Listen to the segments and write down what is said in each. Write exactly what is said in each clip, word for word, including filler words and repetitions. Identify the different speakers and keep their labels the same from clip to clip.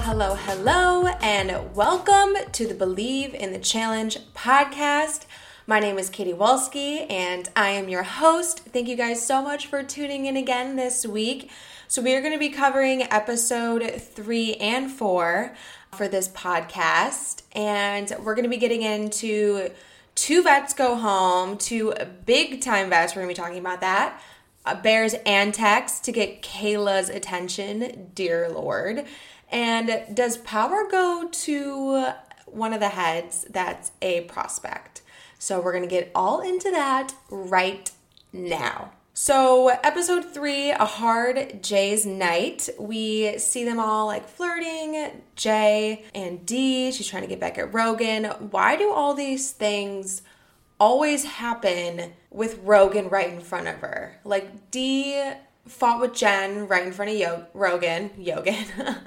Speaker 1: hello, hello, and welcome to the Believe in the Challenge podcast. My name is Katie Wolski, and I am your host. Thank you guys so much for tuning in again this week. So we are going to be covering episode three and four for this podcast, and we're going to be getting into two vets go home, two big time vets. We're going to be talking about that. Uh, Bears and Tex to get Kayla's attention, dear Lord. And does power go to one of the heads that's a prospect? So we're going to get all into that right now. So episode three, A Hard Jay's Night. We see them all like flirting, Jay and Dee. She's trying to get back at Rogan. Why do all these things always happen with Rogan right in front of her? Like Dee fought with Jen right in front of Yo- Rogan, Yogan,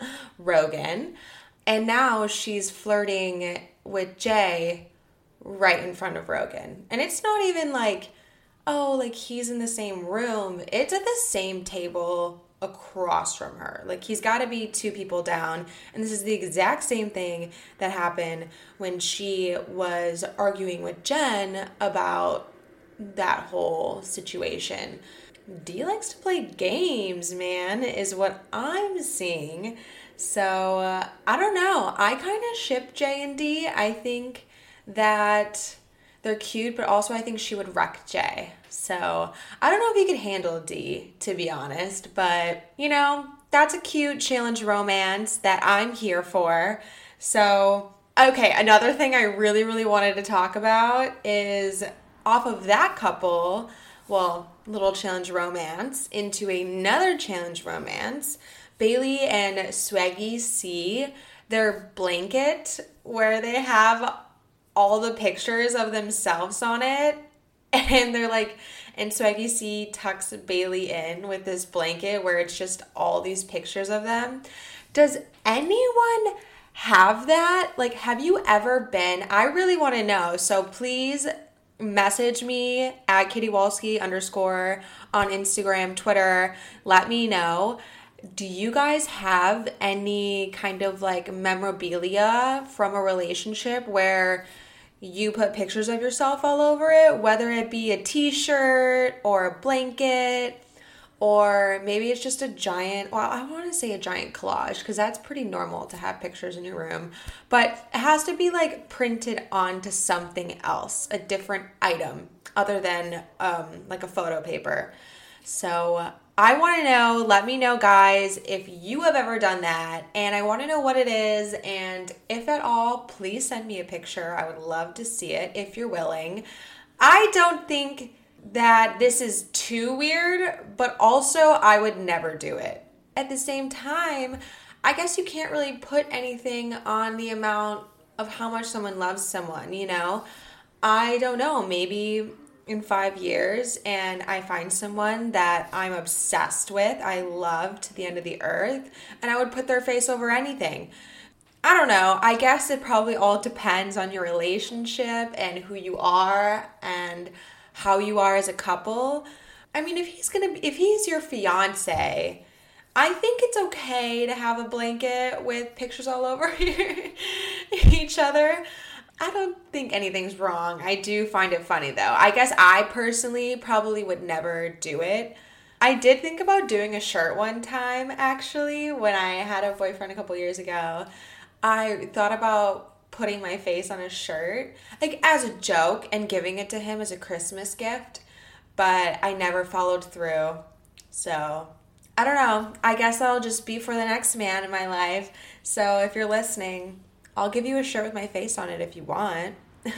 Speaker 1: Rogan. And now she's flirting with Jay right in front of Rogan. And it's not even like, oh, like he's in the same room. It's at the same table across from her. Like he's got to be two people down. And this is the exact same thing that happened when she was arguing with Jen about that whole situation. Dee likes to play games, man, is what I'm seeing. So, uh, I don't know. I kind of ship Jay and Dee. I think that they're cute, but also I think she would wreck Jay. So, I don't know if he could handle Dee, to be honest. But, you know, that's a cute challenge romance that I'm here for. So, okay, another thing I really, really wanted to talk about is off of that couple, well, little challenge romance, into another challenge romance. Bailey and Swaggy C, their blanket where they have all the pictures of themselves on it. And they're like, and Swaggy C tucks Bailey in with this blanket where it's just all these pictures of them. Does anyone have that? Like, have you ever been? I really want to know. So please message me at Katie Wolski underscore on Instagram, Twitter. Let me know. Do you guys have any kind of like memorabilia from a relationship where you put pictures of yourself all over it, whether it be a t-shirt or a blanket, or maybe it's just a giant, well, I want to say a giant collage because that's pretty normal to have pictures in your room, but it has to be like printed onto something else, a different item other than um, like a photo paper. So I want to know, let me know guys, if you have ever done that, and I want to know what it is, and if at all, please send me a picture. I would love to see it if you're willing. I don't think that this is too weird, but also I would never do it. At the same time, I guess you can't really put anything on the amount of how much someone loves someone, you know? I don't know, maybe in five years and I find someone that I'm obsessed with, I love to the end of the earth, and I would put their face over anything. I don't know. I guess it probably all depends on your relationship and who you are and how you are as a couple. I mean, if he's gonna be, if he's your fiance, I think it's okay to have a blanket with pictures all over each other. I don't think anything's wrong. I do find it funny though. I guess I personally probably would never do it. I did think about doing a shirt one time actually when I had a boyfriend a couple years ago. I thought about putting my face on a shirt, like as a joke, and giving it to him as a Christmas gift, but I never followed through. So, I don't know. I guess I'll just be for the next man in my life. So, if you're listening, I'll give you a shirt with my face on it if you want.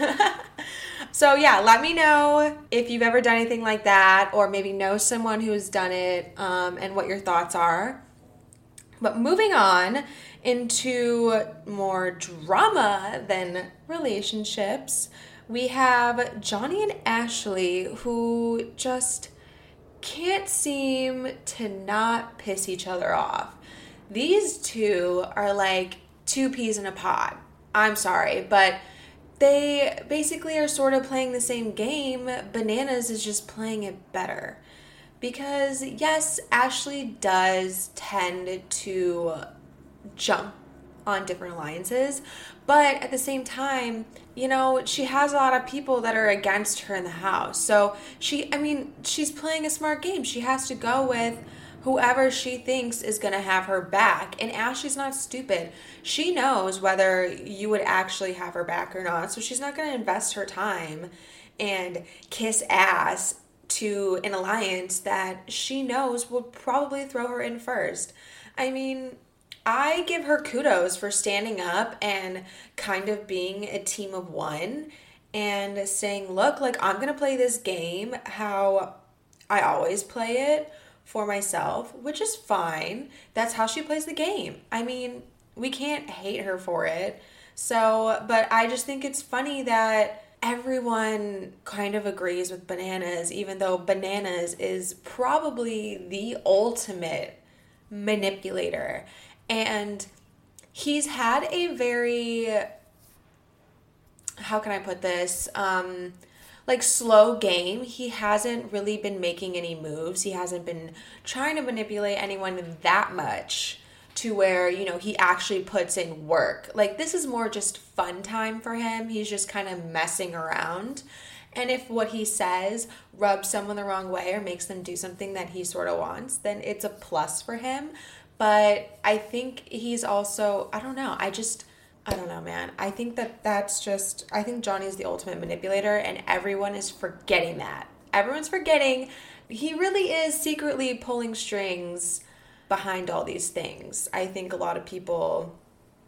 Speaker 1: So, yeah, let me know if you've ever done anything like that, or maybe know someone who's done it, um, and what your thoughts are. But moving on into more drama than relationships, we have Johnny and Ashley, who just can't seem to not piss each other off. These two are like two peas in a pod. I'm sorry, but they basically are sort of playing the same game. Bananas is just playing it better. Because, yes, Ashley does tend to jump on different alliances. But at the same time, you know, she has a lot of people that are against her in the house. So she, I mean, she's playing a smart game. She has to go with whoever she thinks is going to have her back. And Ashley's not stupid. She knows whether you would actually have her back or not. So she's not going to invest her time and kiss ass to an alliance that she knows will probably throw her in first. I mean, I give her kudos for standing up and kind of being a team of one and saying, look, like, I'm going to play this game how I always play it for myself, which is fine. That's how she plays the game. I mean, we can't hate her for it. So, but I just think it's funny that everyone kind of agrees with Bananas, even though Bananas is probably the ultimate manipulator. And he's had a very, how can I put this, um, like slow game. He hasn't really been making any moves. He hasn't been trying to manipulate anyone that much to where, you know, he actually puts in work. Like, this is more just fun time for him. He's just kind of messing around. And if what he says rubs someone the wrong way or makes them do something that he sort of wants, then it's a plus for him. But I think he's also, I don't know, I just, I don't know, man. I think that that's just, I think Johnny's the ultimate manipulator, and everyone is forgetting that. Everyone's forgetting he really is secretly pulling strings behind all these things. I think a lot of people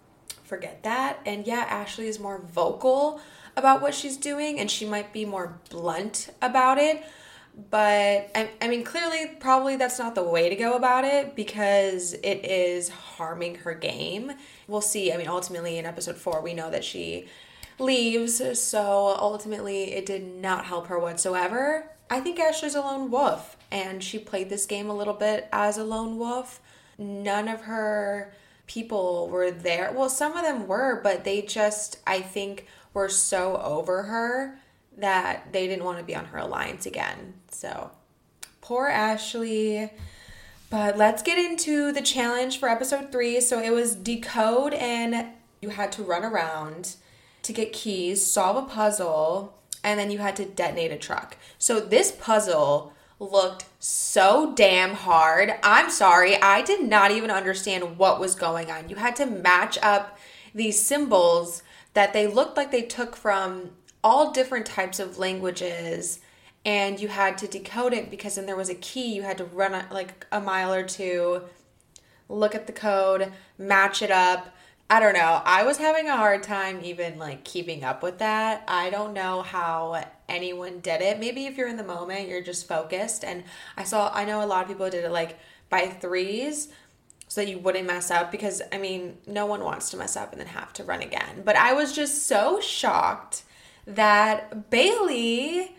Speaker 1: forget that. And yeah, Ashley is more vocal about what she's doing, and she might be more blunt about it. But, I, I mean, clearly, probably that's not the way to go about it because it is harming her game. We'll see. I mean, ultimately, in episode four, we know that she leaves. So, ultimately, it did not help her whatsoever. I think Ashley's a lone wolf, and she played this game a little bit as a lone wolf. None of her people were there. Well, some of them were, but they just, I think, were so over her that they didn't want to be on her alliance again. So, poor Ashley. But let's get into the challenge for episode three. So it was decode, and you had to run around to get keys, solve a puzzle, and then you had to detonate a truck. So this puzzle looked so damn hard. I'm sorry, I did not even understand what was going on. You had to match up these symbols that they looked like they took from all different types of languages, and you had to decode it because then there was a key. You had to run a, like a mile or two, look at the code, match it up. I don't know. I was having a hard time even like keeping up with that. I don't know how anyone did it. Maybe if you're in the moment, you're just focused. And I saw, I know a lot of people did it like by threes so that you wouldn't mess up, because I mean, no one wants to mess up and then have to run again. But I was just so shocked that Bailey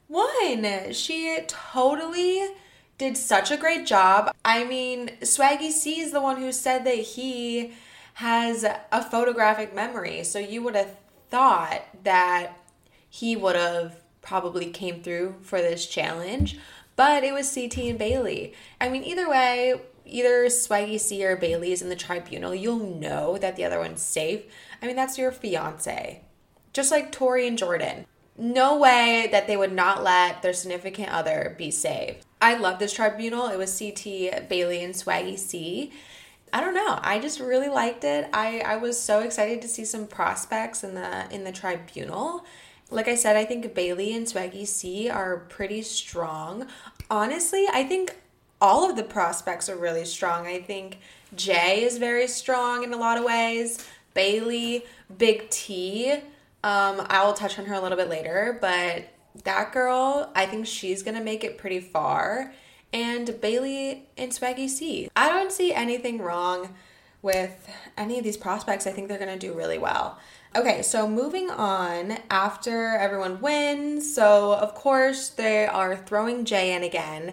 Speaker 1: won. She totally did such a great job. I mean, Swaggy C is the one who said that he has a photographic memory. So you would have thought that he would have probably came through for this challenge, but it was C T and Bailey. I mean, either way, either Swaggy C or Bailey is in the tribunal, you'll know that the other one's safe. I mean, that's your fiance. Just like Tori and Jordan. No way that they would not let their significant other be saved. I love this tribunal. It was C T, Bailey, and Swaggy C. I don't know. I just really liked it. I, I was so excited to see some prospects in the in the tribunal. Like I said, I think Bailey and Swaggy C are pretty strong. Honestly, I think all of the prospects are really strong. I think Jay is very strong in a lot of ways. Bailey, Big T, um, I will touch on her a little bit later, but that girl, I think she's going to make it pretty far. And Bailey and Swaggy C. I don't see anything wrong with any of these prospects. I think they're going to do really well. Okay, so moving on after everyone wins. So, of course, they are throwing Jay in again.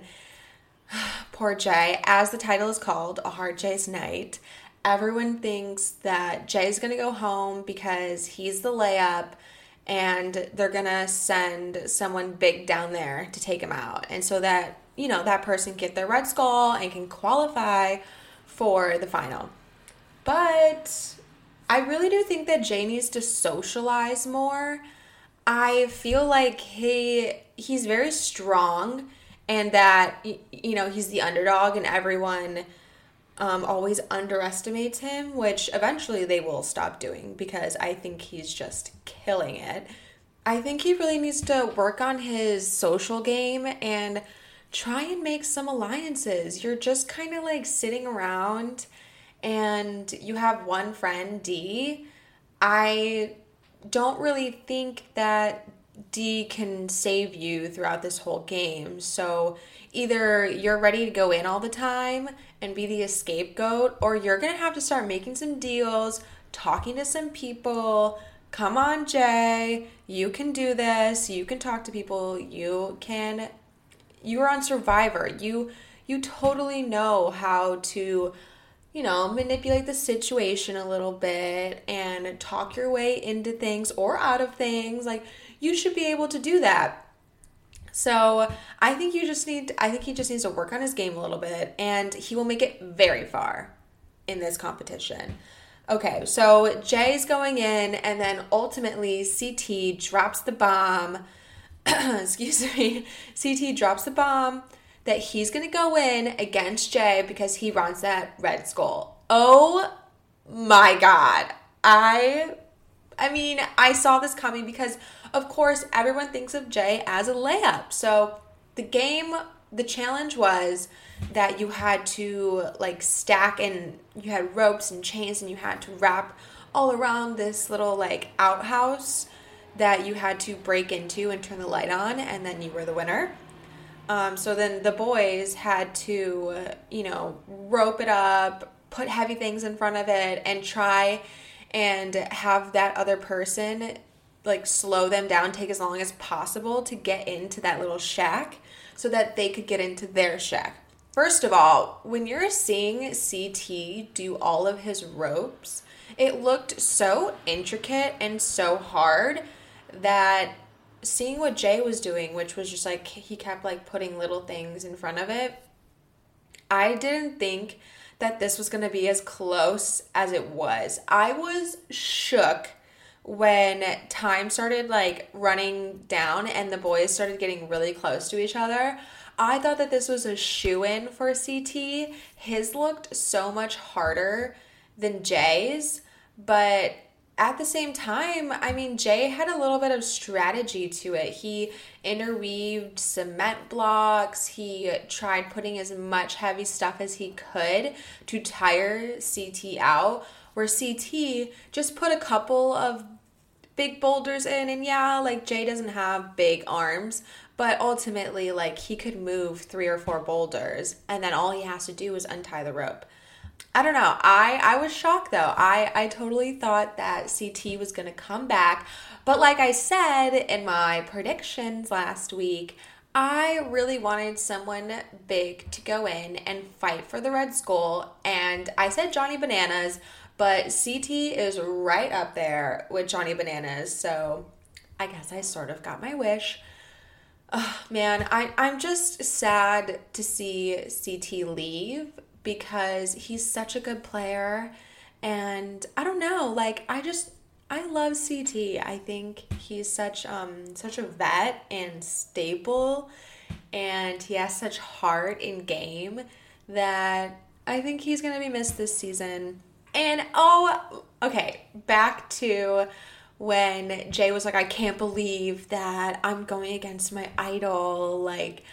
Speaker 1: Poor Jay. As the title is called, A Hard Jay's Night, everyone thinks that Jay's going to go home because he's the layup, and they're going to send someone big down there to take him out. And so that, you know, that person get their Red Skull and can qualify for the final. But I really do think that Jay needs to socialize more. I feel like he he's very strong and that y- you know, he's the underdog and everyone um, always underestimates him, which eventually they will stop doing because I think he's just killing it. I think he really needs to work on his social game and try and make some alliances. You're just kind of like sitting around and you have one friend, D. I don't really think that D can save you throughout this whole game. So either you're ready to go in all the time and be the scapegoat, or you're going to have to start making some deals, talking to some people. Come on, Jay. You can do this. You can talk to people. You can you're on Survivor. You you totally know how to, you know, manipulate the situation a little bit and talk your way into things or out of things. Like, you should be able to do that. So I think you just need, I think he just needs to work on his game a little bit and he will make it very far in this competition. Okay, so Jay's going in and then ultimately C T drops the bomb. Excuse me. C T drops the bomb that he's going to go in against Jay because he runs that red skull. Oh my God. I I mean, I saw this coming because, of course, everyone thinks of Jay as a layup. So the game, the challenge was that you had to like stack and you had ropes and chains and you had to wrap all around this little like outhouse that you had to break into and turn the light on, and then you were the winner. Um, so then the boys had to, uh, you know, rope it up, put heavy things in front of it, and try and have that other person like slow them down, take as long as possible to get into that little shack so that they could get into their shack. First of all, when you're seeing C T do all of his ropes, it looked so intricate and so hard that seeing what Jay was doing, which was just like he kept like putting little things in front of it, I didn't think that this was going to be as close as it was. I was shook when time started like running down and the boys started getting really close to each other. I thought that this was a shoo-in for C T. His looked so much harder than Jay's, but at the same time, I mean, Jay had a little bit of strategy to it. He interweaved cement blocks. He tried putting as much heavy stuff as he could to tire C T out, where C T just put a couple of big boulders in. And yeah, like Jay doesn't have big arms, but ultimately, like he could move three or four boulders and then all he has to do is untie the rope. I don't know. I, I was shocked though. I, I totally thought that C T was going to come back. But like I said in my predictions last week, I really wanted someone big to go in and fight for the Red Skull. And I said Johnny Bananas, but C T is right up there with Johnny Bananas. So I guess I sort of got my wish. Oh, man, I, I'm just sad to see C T leave, because he's such a good player. And I don't know, like I just I love C T. I think he's such um such a vet and staple, and he has such heart in game that I think he's going to be missed this season. And oh, okay, back to when Jay was like, I can't believe that I'm going against my idol. Like,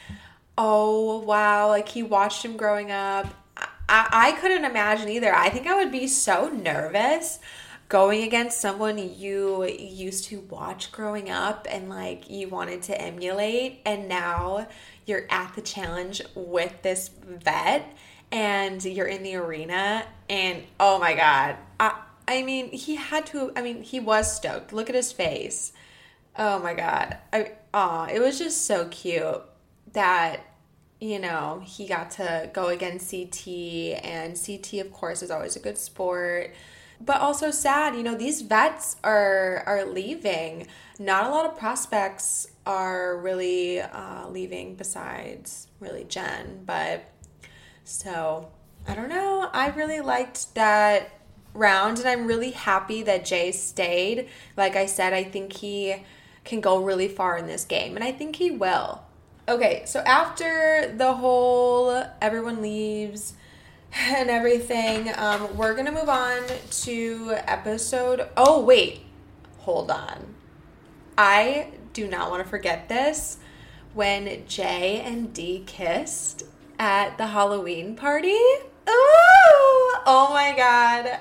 Speaker 1: oh wow, like he watched him growing up. I, I couldn't imagine either. I think I would be so nervous going against someone you used to watch growing up and like you wanted to emulate, and now you're at the challenge with this vet and you're in the arena, and oh my God. I I mean, he had to, I mean, he was stoked. Look at his face. Oh my God. I aw, it was just so cute that, you know, he got to go against C T, and C T, of course, is always a good sport, but also sad. You know, these vets are are leaving. Not a lot of prospects are really uh, leaving besides really Jen, but so I don't know. I really liked that round, and I'm really happy that Jay stayed. Like I said, I think he can go really far in this game, and I think he will. Okay, so after the whole everyone leaves and everything, um, we're gonna move on to episode, oh wait, hold on. I do not want to forget this. When Jay and Dee kissed at the Halloween party. Ooh! Oh my god.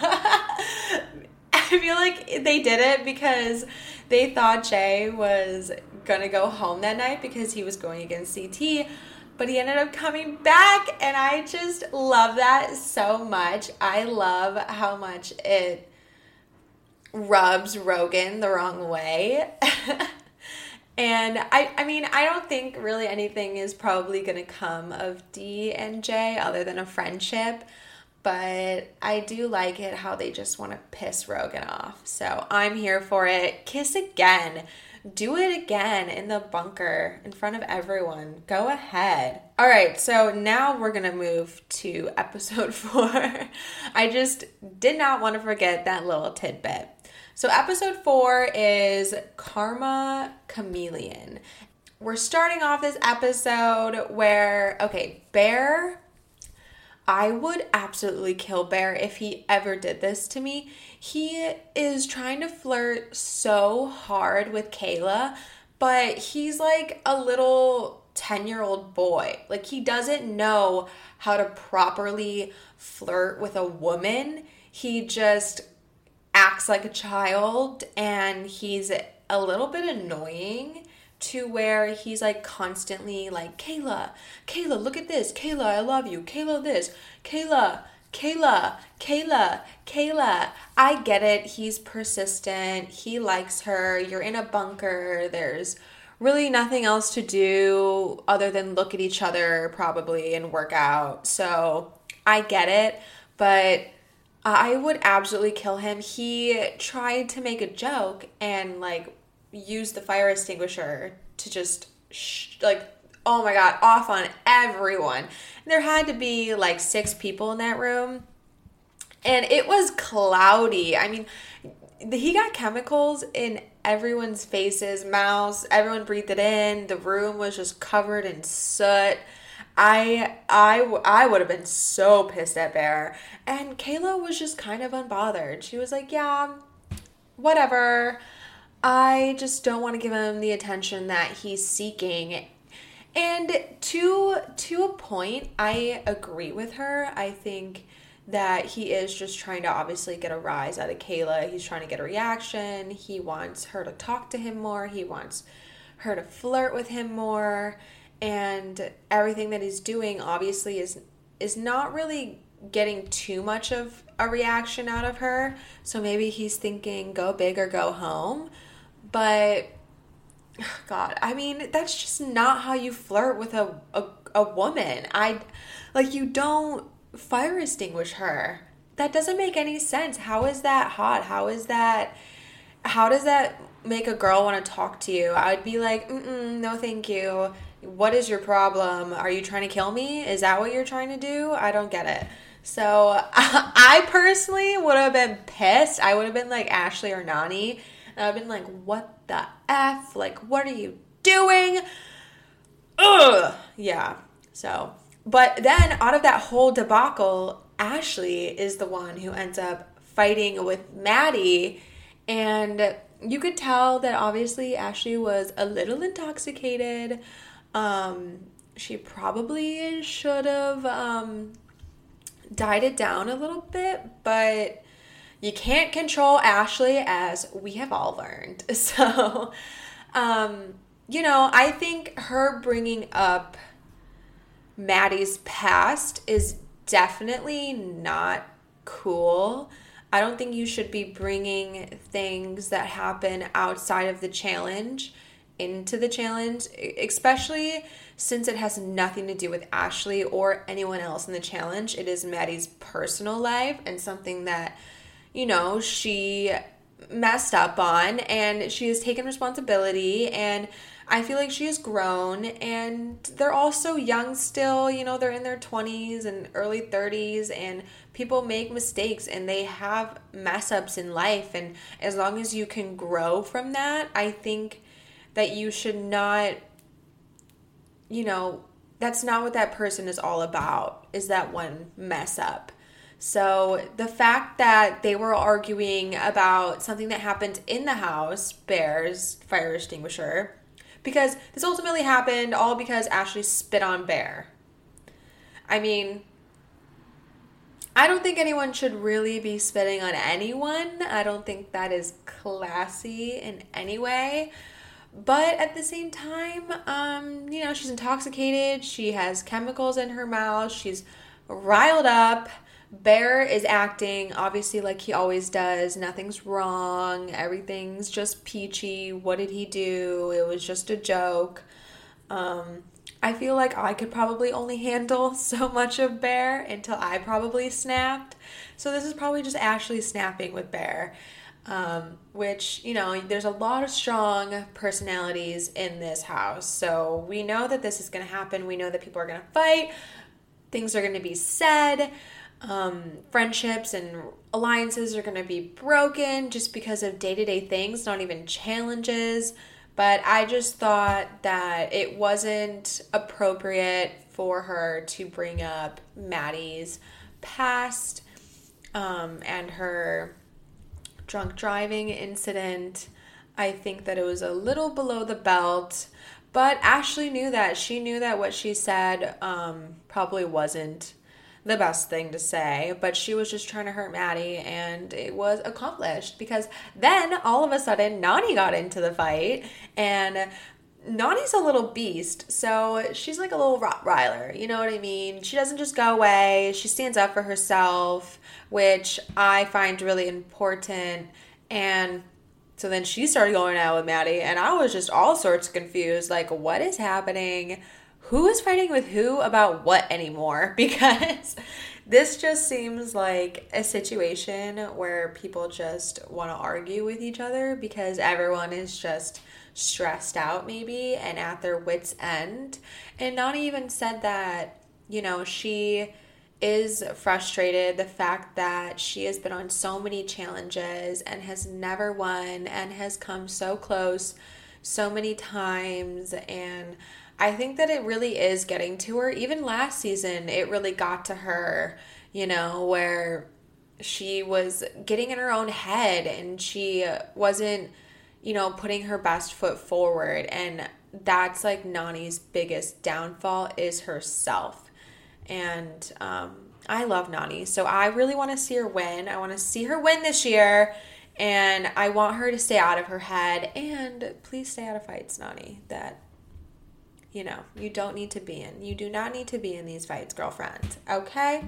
Speaker 1: I feel like they did it because they thought Jay was gonna go home that night because he was going against C T, but he ended up coming back, and I just love that so much. I love how much it rubs Rogan the wrong way. And I, I mean, I don't think really anything is probably going to come of Dee and Jay other than a friendship. But I do like it how they just want to piss Rogan off. So I'm here for it. Kiss again. Do it again in the bunker in front of everyone. Go ahead. All right, so now we're going to move to episode four. I just did not want to forget that little tidbit. So episode four is Karma Chameleon. We're starting off this episode where, okay, Bear, I would absolutely kill Bear if he ever did this to me. He is trying to flirt so hard with Kayla, but he's like a little ten-year-old boy. Like, he doesn't know how to properly flirt with a woman. He just acts like a child, and he's a little bit annoying to where he's like constantly like, Kayla, Kayla, look at this. Kayla, I love you. Kayla, this. Kayla, Kayla, Kayla, Kayla. I get it. He's persistent. He likes her. You're in a bunker. There's really nothing else to do other than look at each other probably and work out. So I get it, but I would absolutely kill him. He tried to make a joke and like use the fire extinguisher to just sh- like, oh my god, off on everyone. There had to be like six people in that room, and it was cloudy. I mean, he got chemicals in everyone's faces, mouths. Everyone breathed it in. The room was just covered in soot. I I I would have been so pissed at Bear. And Kayla was just kind of unbothered. She was like, yeah, whatever. I just don't want to give him the attention that he's seeking. And to to a point, I agree with her. I think that he is just trying to obviously get a rise out of Kayla. He's trying to get a reaction. He wants her to talk to him more. He wants her to flirt with him more. And everything that he's doing obviously is is not really getting too much of a reaction out of her. So maybe he's thinking go big or go home. But God, I mean, that's just not how you flirt with a a, a woman. I like you don't fire extinguish her. That doesn't make any sense. How is that hot? How is that how does that make a girl want to talk to you? I would be like, mm-mm, no thank you. What is your problem? Are you trying to kill me? Is that what you're trying to do? I don't get it. So I personally would have been pissed. I would have been like Ashley or Nani. And I've been like, what the F? Like, what are you doing? Ugh. Yeah. So, but then out of that whole debacle, Ashley is the one who ends up fighting with Maddie. And you could tell that obviously Ashley was a little intoxicated. Um, she probably should have um, died it down a little bit, but you can't control Ashley, as we have all learned. So, um, you know, I think her bringing up Maddie's past is definitely not cool. I don't think you should be bringing things that happen outside of the challenge into the challenge, especially since it has nothing to do with Ashley or anyone else in the challenge. It is Maddie's personal life and something that, you know, she messed up on, and she has taken responsibility. And I feel like she has grown, and they're all so young still. You know, they're in their twenties and early thirties, and people make mistakes and they have mess ups in life. And as long as you can grow from that, I think that you should not, you know, that's not what that person is all about, is that one mess up. So the fact that they were arguing about something that happened in the house, Bear's fire extinguisher, because this ultimately happened all because Ashley spit on Bear. I mean, I don't think anyone should really be spitting on anyone. I don't think that is classy in any way. But at the same time, um, you know, she's intoxicated. She has chemicals in her mouth. She's riled up. Bear is acting obviously like he always does. Nothing's wrong. Everything's just peachy. What did he do? It was just a joke. Um, I feel like I could probably only handle so much of Bear until I probably snapped. So this is probably just Ashley snapping with Bear. Um, which, you know, there's a lot of strong personalities in this house. So we know that this is going to happen. We know that people are going to fight. Things are going to be said. Um, friendships and alliances are going to be broken just because of day-to-day things, not even challenges. But I just thought that it wasn't appropriate for her to bring up Maddie's past um, and her drunk driving incident. I think that it was a little below the belt. But Ashley knew that. She knew that what she said um, probably wasn't the best thing to say, but she was just trying to hurt Maddie, and it was accomplished because then all of a sudden Nany got into the fight, and Nany's a little beast, so she's like a little Rottweiler, you know what I mean? She doesn't just go away. She stands up for herself, which I find really important. And so then she started going out with Maddie, and I was just all sorts of confused, like, what is happening? Who is fighting with who about what anymore? Because this just seems like a situation where people just want to argue with each other because everyone is just stressed out maybe and at their wits' end. And Nany even said that, you know, she is frustrated the fact that she has been on so many challenges and has never won and has come so close so many times. And I think that it really is getting to her. Even last season, it really got to her, you know, where she was getting in her own head and she wasn't, you know, putting her best foot forward. And that's like Nany's biggest downfall is herself. And um, I love Nany. So I really want to see her win. I want to see her win this year. And I want her to stay out of her head. And please stay out of fights, Nany. That, you know, you don't need to be in. You do not need to be in these fights, girlfriend. Okay?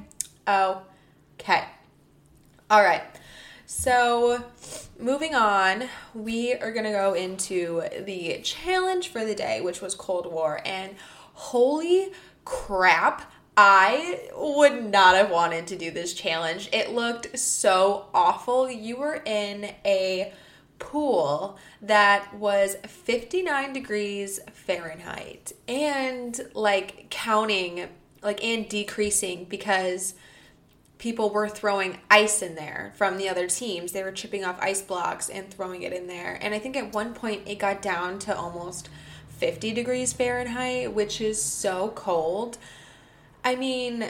Speaker 1: Okay. All right. So moving on, we are going to go into the challenge for the day, which was Cold War. And holy crap, I would not have wanted to do this challenge. It looked so awful. You were in a pool that was fifty-nine degrees Fahrenheit and like counting, like and decreasing because people were throwing ice in there from the other teams. They were chipping off ice blocks and throwing it in there. And I think at one point it got down to almost fifty degrees Fahrenheit, which is so cold. I mean,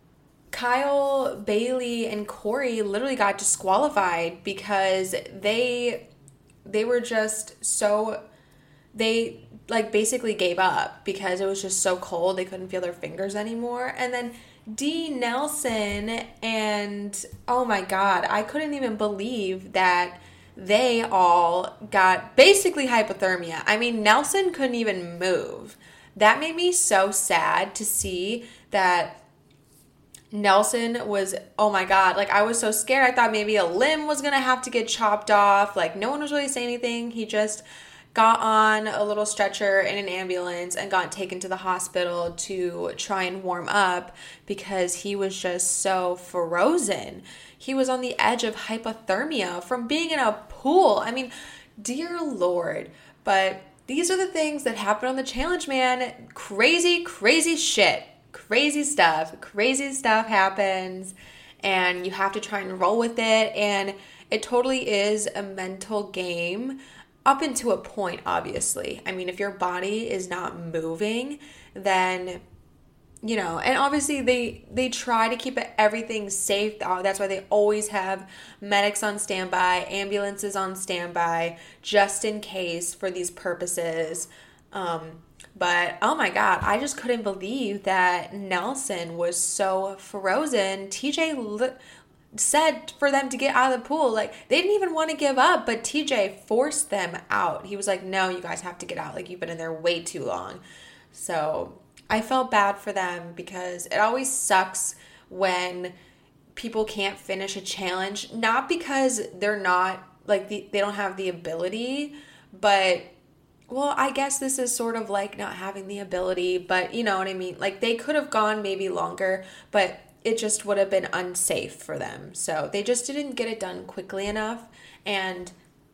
Speaker 1: Kyle, Bailey, and Corey literally got disqualified because they they were just so, they like basically gave up because it was just so cold. They couldn't feel their fingers anymore. And then D. Nelson and, oh my God, I couldn't even believe that they all got basically hypothermia. I mean, Nelson couldn't even move. That made me so sad to see that Nelson was, oh my God, like I was so scared. I thought maybe a limb was going to have to get chopped off. Like no one was really saying anything. He just got on a little stretcher in an ambulance and got taken to the hospital to try and warm up because he was just so frozen. He was on the edge of hypothermia from being in a pool. I mean, dear Lord. But these are the things that happen on the challenge, man. Crazy, crazy shit. Crazy stuff. Crazy stuff happens, and you have to try and roll with it, and it totally is a mental game up until a point, obviously. I mean, if your body is not moving, then, you know, and obviously they they try to keep everything safe. That's why they always have medics on standby, ambulances on standby, just in case for these purposes. Um, but, oh my God, I just couldn't believe that Nelson was so frozen. T J li- said for them to get out of the pool. Like, they didn't even want to give up, but T J forced them out. He was like, no, you guys have to get out. Like, you've been in there way too long. So I felt bad for them because it always sucks when people can't finish a challenge. Not because they're not, like, the, they don't have the ability, but, well, I guess this is sort of like not having the ability, but you know what I mean? Like, they could have gone maybe longer, but it just would have been unsafe for them. So they just didn't get it done quickly enough. And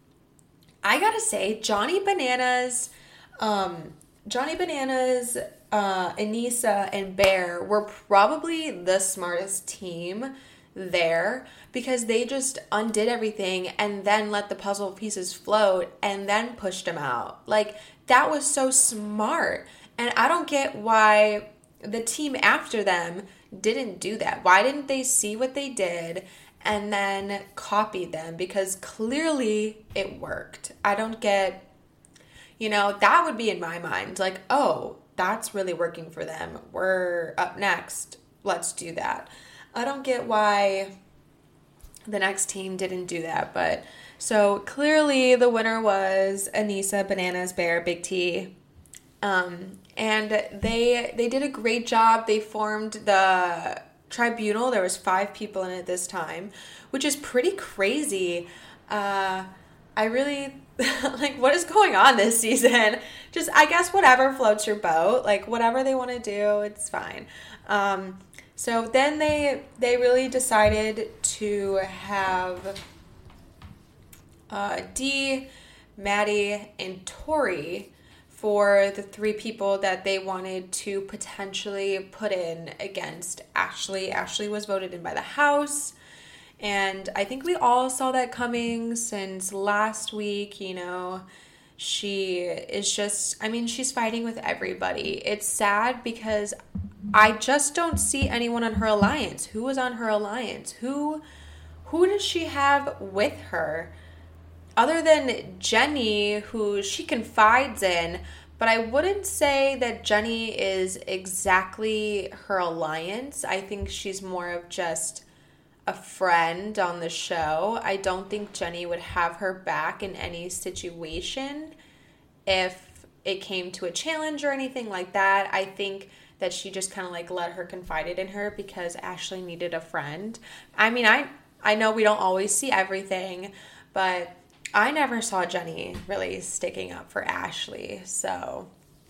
Speaker 1: I gotta say, Johnny Bananas, um, Johnny Bananas, uh, Aneesa, and Bear were probably the smartest team there because they just undid everything and then let the puzzle pieces float and then pushed them out. Like, that was so smart. And I don't get why the team after them didn't do that. Why didn't they see what they did and then copy them? Because clearly it worked. I don't get, you know, that would be in my mind. Like, oh, that's really working for them. We're up next. Let's do that. I don't get why the next team didn't do that. But so clearly the winner was Aneesa, Bananas, Bear, Big T. Um, and they they did a great job. They formed the tribunal. There was five people in it this time, which is pretty crazy. Uh, I really, like, what is going on this season? Just, I guess, whatever floats your boat. Like, whatever they want to do, it's fine. Um, so then they, they really decided to have uh, Dee, Maddie, and Tori for the three people that they wanted to potentially put in against Ashley. Ashley was voted in by the House, and I think we all saw that coming since last week. You know, she is just, I mean, she's fighting with everybody. It's sad because I just don't see anyone on her alliance. Who was on her alliance? Who, who does she have with her? Other than Jenny, who she confides in, but I wouldn't say that Jenny is exactly her alliance. I think she's more of just a friend on the show. I don't think Jenny would have her back in any situation if it came to a challenge or anything like that. I think that she just kind of like let her confided in her because Ashley needed a friend. I mean, I, I know we don't always see everything, but I never saw Jenny really sticking up for Ashley, so.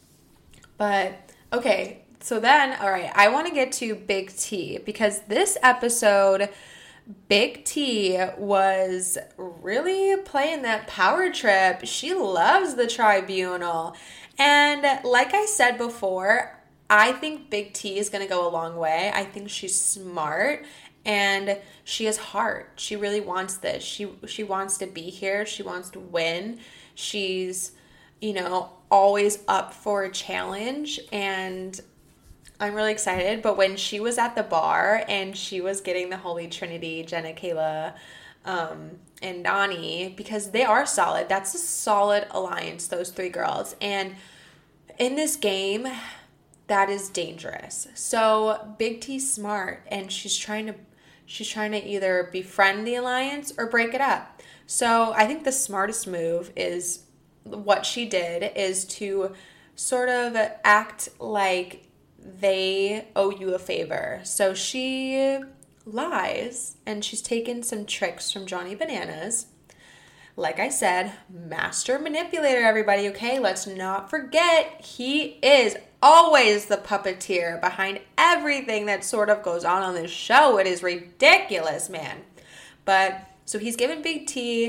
Speaker 1: But, okay, so then, all right, I want to get to Big T because this episode, Big T was really playing that power trip. She loves the tribunal. And like I said before, I think Big T is going to go a long way. I think she's smart. And she has heart. She really wants this. She she wants to be here. She wants to win. She's, you know, always up for a challenge. And I'm really excited. But when she was at the bar and she was getting the Holy Trinity, Jenna, Kayla, um, and Nany, because they are solid. That's a solid alliance, those three girls. And in this game, that is dangerous. So Big T's smart, and she's trying to She's trying to either befriend the alliance or break it up. So I think the smartest move is what she did is to sort of act like they owe you a favor. So she lies, and she's taken some tricks from Johnny Bananas. Like I said, master manipulator, everybody, okay? Let's not forget he is always the puppeteer behind everything that sort of goes on on this show. It is ridiculous, man. But so he's given Big T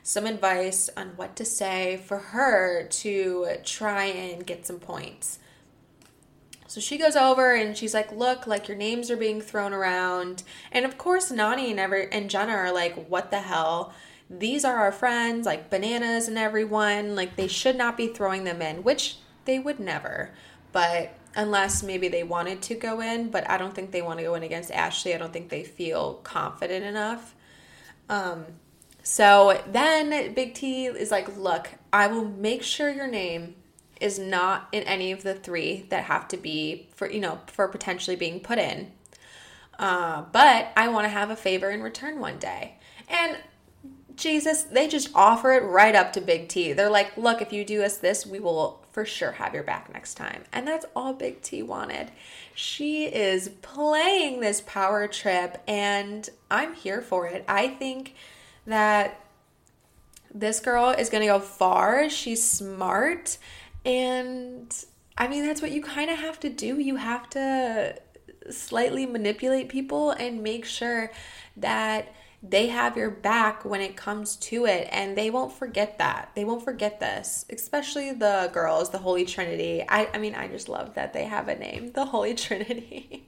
Speaker 1: some advice on what to say for her to try and get some points. So she goes over and she's like, look, like your names are being thrown around. And of course, Nany and, every, and Jenna are like, what the hell? These are our friends, like Bananas and everyone. Like they should not be throwing them in, which they would never. But unless maybe they wanted to go in, but I don't think they want to go in against Ashley. I don't think they feel confident enough. Um, so then Big T is like, look, I will make sure your name is not in any of the three that have to be for, you know, for potentially being put in. Uh, but I want to have a favor in return one day. And Jesus, they just offer it right up to Big T. They're like, look, if you do us this, we will for sure have your back next time. And that's all Big T wanted. She is playing this power trip and I'm here for it. I think that this girl is going to go far. She's smart. And I mean, that's what you kind of have to do. You have to slightly manipulate people and make sure that they have your back when it comes to it. And they won't forget that. They won't forget this, especially the girls, the Holy Trinity. I, I mean, I just love that they have a name, the Holy Trinity.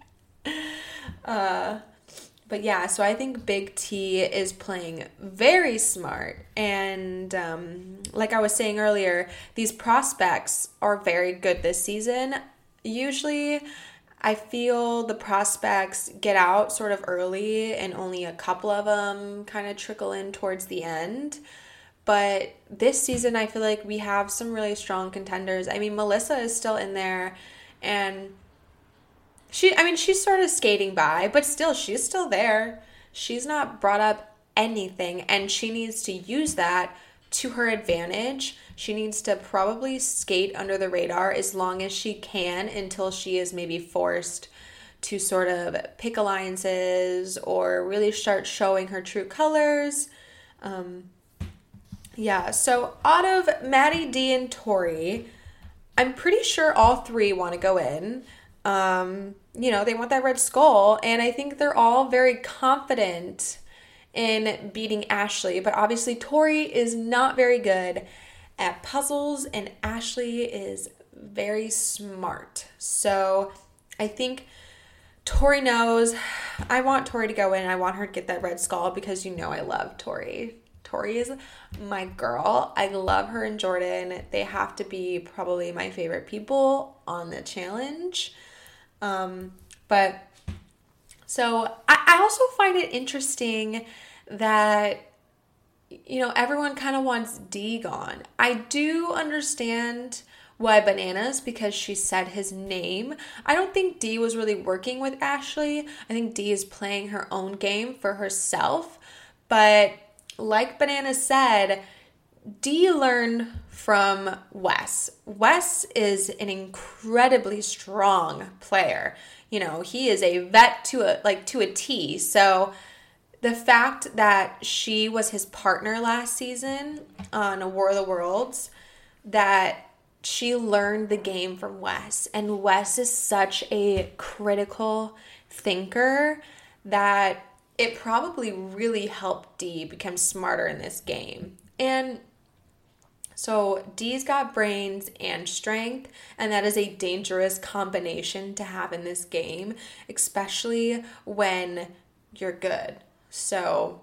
Speaker 1: uh, But yeah, so I think Big T is playing very smart. And um, like I was saying earlier, these prospects are very good this season. Usually, I feel the prospects get out sort of early and only a couple of them kind of trickle in towards the end. But this season, I feel like we have some really strong contenders. I mean, Melissa is still in there and She, I mean, she's sort of skating by, but still, she's still there. She's not brought up anything, and she needs to use that to her advantage. She needs to probably skate under the radar as long as she can until she is maybe forced to sort of pick alliances or really start showing her true colors. Um, yeah, so out of Maddie, Dee, and Tori, I'm pretty sure all three want to go in. Um, you know, they want that red skull, and I think they're all very confident in beating Ashley, but obviously Tori is not very good at puzzles, and Ashley is very smart. So I think Tori knows. I want Tori to go in. I want her to get that red skull because you know I love Tori. Tori is my girl. I love her and Jordan. They have to be probably my favorite people on the challenge. Um, but so I, I also find it interesting that, you know, everyone kind of wants Dee gone. I do understand why Bananas, because she said his name. I don't think Dee was really working with Ashley. I think Dee is playing her own game for herself. But like Bananas said, Dee learned from Wes. Wes is an incredibly strong player. You know, he is a vet to a like to a T. So the fact that she was his partner last season on a War of the Worlds, that she learned the game from Wes. And Wes is such a critical thinker that it probably really helped Dee become smarter in this game. And so Dee's got brains and strength, and that is a dangerous combination to have in this game, especially when you're good. So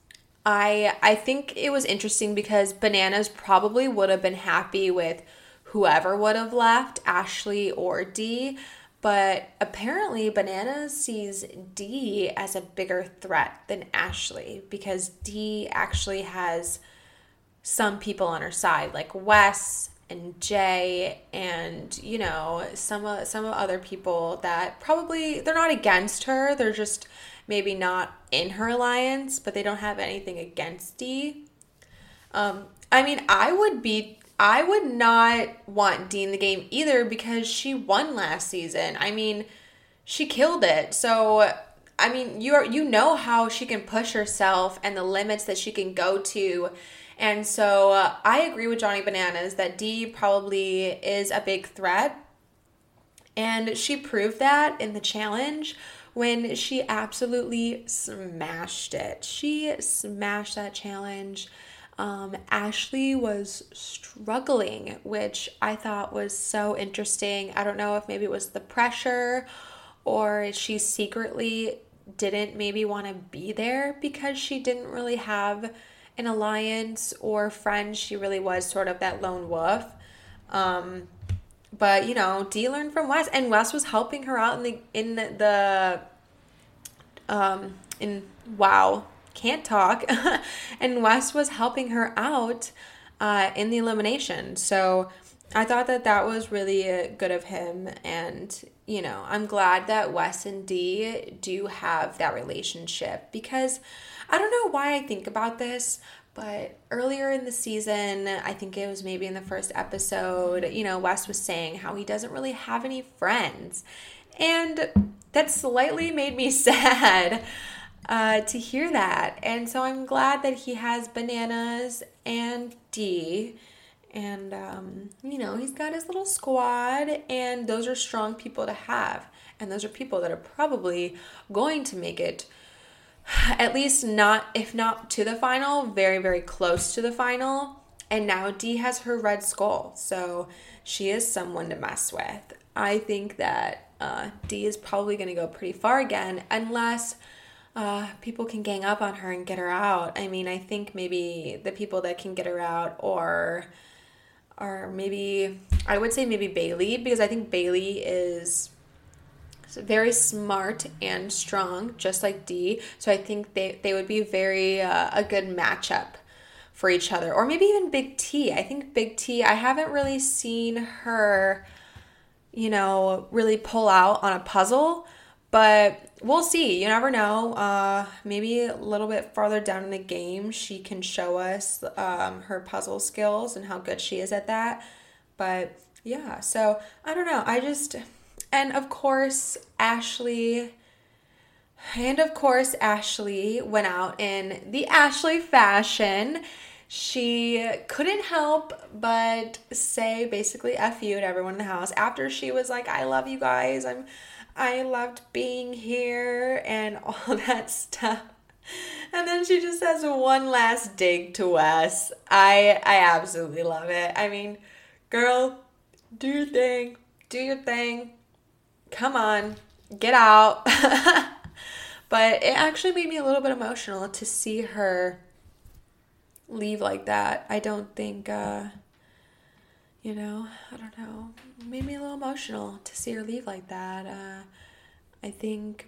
Speaker 1: I I think it was interesting because Bananas probably would have been happy with whoever would have left, Ashley or Dee, but apparently Bananas sees Dee as a bigger threat than Ashley because Dee actually has some people on her side, like Wes and Jay and, you know, some uh, some other people that probably, they're not against her, they're just maybe not in her alliance, but they don't have anything against Dee. Um, I mean, I would be, I would not want Dee in the game either because she won last season. I mean, she killed it. So, I mean, you are, you know how she can push herself and the limits that she can go to. And so uh, I agree with Johnny Bananas that Dee probably is a big threat. And she proved that in the challenge when she absolutely smashed it. She smashed that challenge. um, Ashley was struggling, which I thought was so interesting. I don't know if maybe it was the pressure or she secretly didn't maybe want to be there because she didn't really have an alliance or friends. She really was sort of that lone wolf. Um, but you know, Dee learned from Wes, and Wes was helping her out in the in the um in wow can't talk, and Wes was helping her out uh, in the elimination. So I thought that that was really good of him, and you know, I'm glad that Wes and Dee do have that relationship, because I don't know why I think about this, but earlier in the season, I think it was maybe in the first episode, you know, Wes was saying how he doesn't really have any friends. And that slightly made me sad uh, to hear that. And so I'm glad that he has Bananas and Dee. And, um, you know, he's got his little squad, and those are strong people to have. And those are people that are probably going to make it, at least not, if not to the final, very, very close to the final. And now Dee has her red skull, so she is someone to mess with. I think that uh, Dee is probably going to go pretty far again, unless uh, people can gang up on her and get her out. I mean, I think maybe the people that can get her out or... or maybe, I would say maybe Bailey, because I think Bailey is very smart and strong, just like Dee. So I think they, they would be very, uh, a good matchup for each other. Or maybe even Big T. I think Big T, I haven't really seen her, you know, really pull out on a puzzle, but we'll see. You never know. Uh, maybe a little bit farther down in the game, she can show us um, her puzzle skills and how good she is at that. But yeah, so I don't know. I just, and of course, Ashley, and of course, Ashley went out in the Ashley fashion. She couldn't help but say basically F you to everyone in the house after she was like, I love you guys. I'm I loved being here and all that stuff. And then she just has one last dig to Wes. I I absolutely love it. I mean, girl, do your thing. Do your thing. Come on. Get out. But it actually made me a little bit emotional to see her leave like that. I don't think, uh, you know, I don't know. It made me a little emotional to see her leave like that. Uh, I think,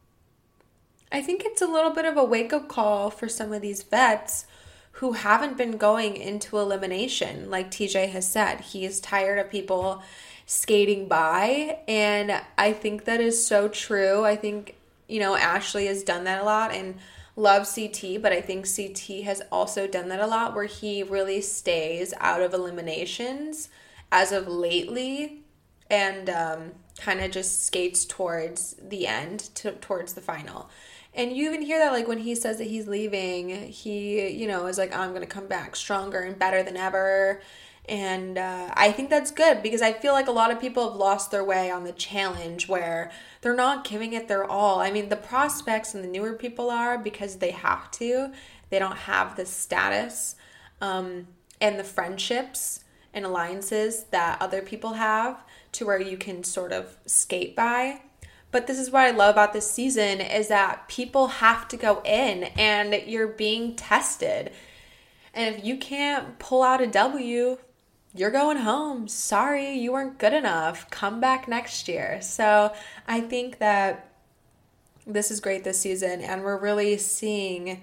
Speaker 1: I think it's a little bit of a wake-up call for some of these vets who haven't been going into elimination. Like T J has said, he is tired of people skating by, and I think that is so true. I think, you know, Ashley has done that a lot and loves C T, but I think C T has also done that a lot, where he really stays out of eliminations as of lately, and um, kind of just skates towards the end, to, towards the final. And you even hear that, like, when he says that he's leaving, he, you know, is like, I'm going to come back stronger and better than ever. And uh, I think that's good, because I feel like a lot of people have lost their way on the challenge, where they're not giving it their all. I mean, the prospects and the newer people are, because they have to. They don't have the status um, and the friendships and alliances that other people have, to where you can sort of skate by. But this is what I love about this season, is that people have to go in and you're being tested. And if you can't pull out a W, you're going home. Sorry, you weren't good enough. Come back next year. So I think that this is great this season, and we're really seeing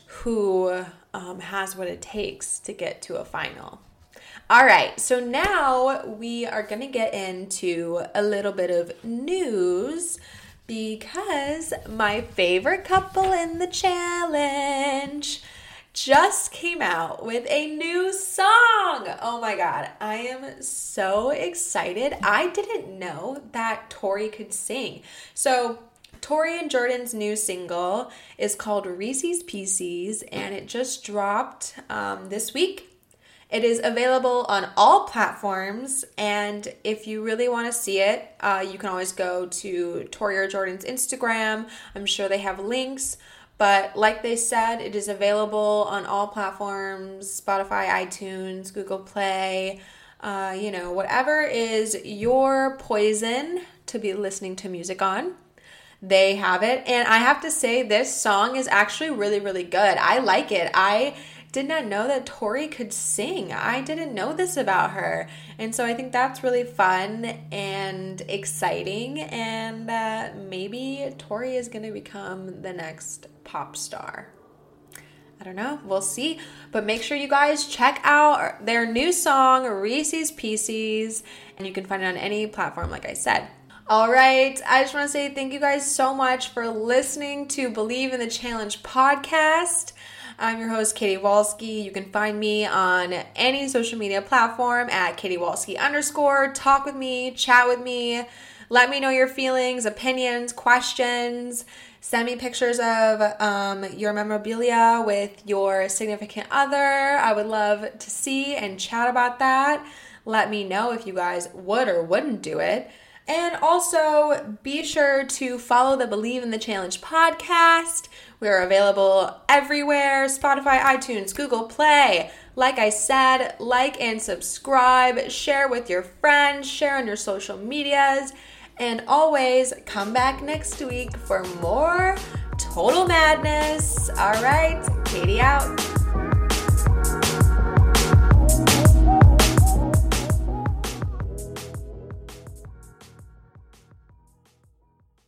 Speaker 1: who um, has what it takes to get to a final. All right, so now we are going to get into a little bit of news, because my favorite couple in the challenge just came out with a new song. Oh my God, I am so excited. I didn't know that Tori could sing. So Tori and Jordan's new single is called Reese's Pieces, and it just dropped um, this week. It is available on all platforms, and if you really want to see it, uh, you can always go to Tori or Jordan's Instagram. I'm sure they have links, But like they said, it is available on all platforms, Spotify, iTunes, Google Play, uh, you know, whatever is your poison to be listening to music on. They have it. And I have to say, this song is actually really, really good. I like it. I did not know that Tori could sing. I didn't know this about her. And so I think that's really fun and exciting. And uh, maybe Tori is going to become the next pop star. I don't know. We'll see. But make sure you guys check out their new song, Reese's Pieces. And you can find it on any platform, like I said. All right. I just want to say thank you guys so much for listening to Believe in the Challenge podcast. I'm your host, Katie Walski. You can find me on any social media platform at Katie Walski underscore. Talk with me, chat with me. Let me know your feelings, opinions, questions. Send me pictures of um, your memorabilia with your significant other. I would love to see and chat about that. Let me know if you guys would or wouldn't do it. And also, be sure to follow the Believe in the Challenge podcast. We are available everywhere, Spotify, iTunes, Google Play. Like I said, like and subscribe, share with your friends, share on your social medias, and always come back next week for more total madness. All right, Katie out.